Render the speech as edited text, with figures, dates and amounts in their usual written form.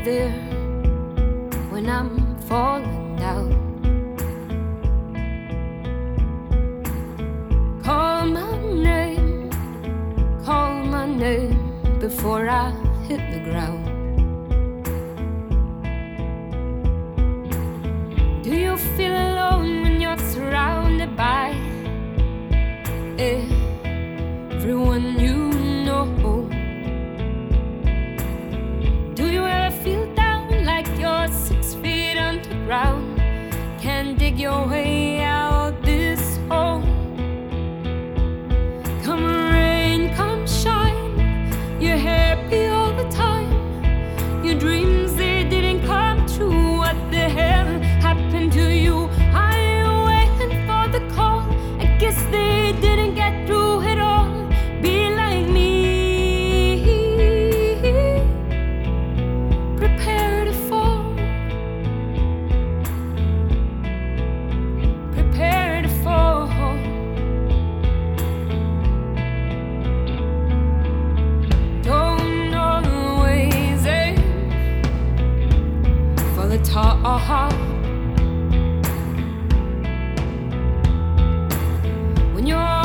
there when I'm falling down. Call my name before I hit the ground. Do you feel alone when you're surrounded by everyone you know? Do you ever feel down like you're 6 feet underground? Can't dig your way out this hole. Come rain, come shine, you're happy all the time. Your dreams, they didn't come true. What the hell happened to you? I waiting for the call. I guess they didn't get through it all. Be like me, prepare to fall, prepare to fall. Don't always aim for the top. When you're